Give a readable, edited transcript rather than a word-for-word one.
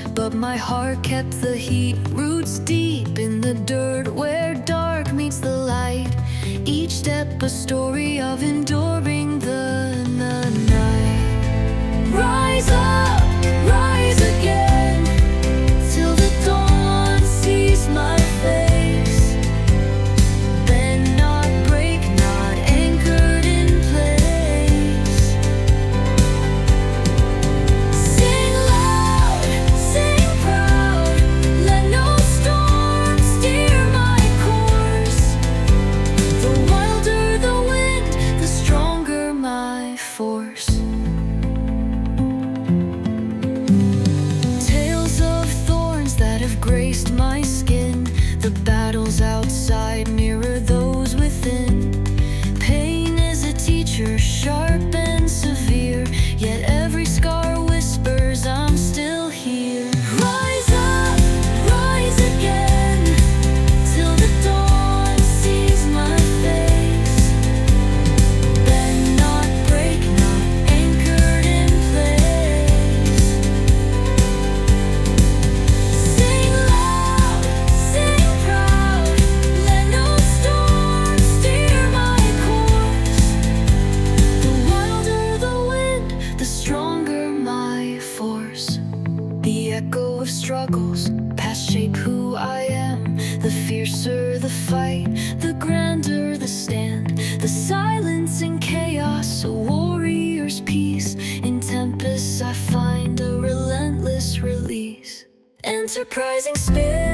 but my heart kept the heat. Roots deep in the dirt where dark meets the light. Each step a story of enduring the night. Rise up, rise again, till the dawn sees my face. Bend not, break not, anchored in place. Sing loud, sing proud, let no storm steer my course. The wilder the wind, the stronger my force. Graced my skin. The battles outside mirror those within. Pain is a teacher, sharp and severe, yet every scar whispers I'm still here. Rise up, rise again, till the dawn sees my face. Bend not, break not, anchored in place. Echo of struggles, past shape who I am. The fiercer the fight, the grander the stand. The silence in chaos, a warrior's peace. In tempests I find a relentless release. Enterprising spirit.